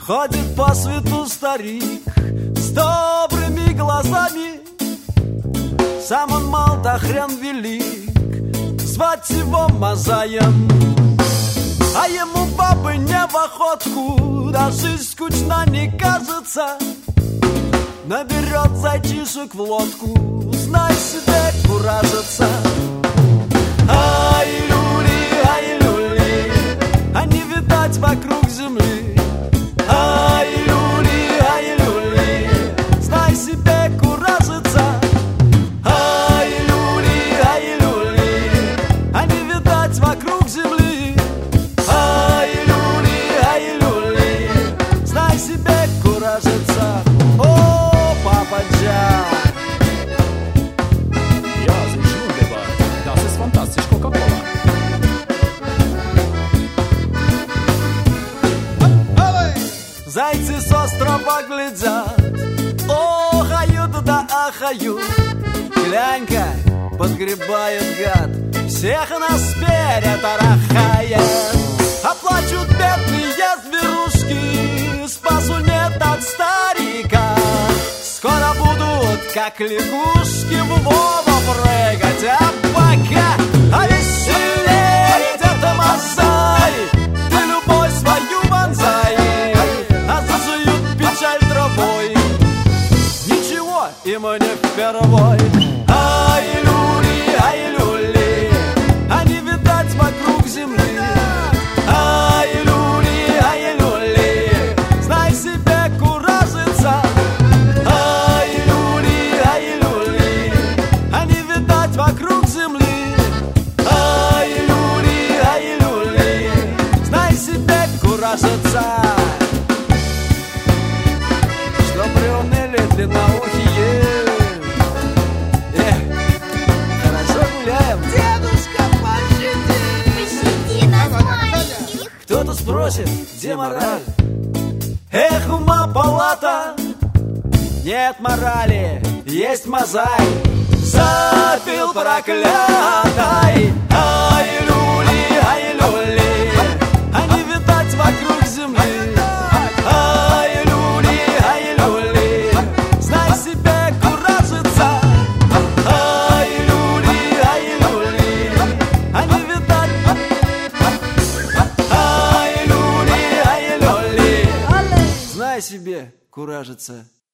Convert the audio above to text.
Ходит по свету старик с добрыми глазами. Сам он мал да хрен велик, звать его Мазаем. А ему бабы не в охотку, даже скучно не кажется. Наберет зайчишек в лодку, знай себе, куражится. Ай, люли, а не видать вокруг земли. Ай, люли, знай себе, куражится. Ай, люли, а не видать вокруг земли. Ай, люли, знай себе, куражится. О, Папа Джа! Ja, sind wunderbar. Das ist fantastisch, Coca-Cola. Зайцы с острова глядят, охают да ахают. Глянь-ка, подгребает гад, всех нас вперед арахает. А плачут бедные зверушки, спасу нет от старика. Скоро будут, как лягушки, в воду прыгать. А пока веселей, это Мазай, ты любовь свою вонзай, а зажуют печаль травой. Ничего им не впервой. Ай, люли, а не видать вокруг земли. Ай, люли, знай себе, куражится. Ай, люли, а не видать вокруг земли. Ай, люли, знай себе, куражится. Что приуныли длинноухие? Хорошо гуляем. Дедушка, пощади нас, маленьких. Кто-то спросит, где мораль? Эх, ума палата, нет морали, есть Мазай. Запил проклятай. Ай, люли, а не видать вокруг земли. Ай, люли, знай себе, куражится. Ай, люли, а не видать. Ай, люли, знай себе, куражится.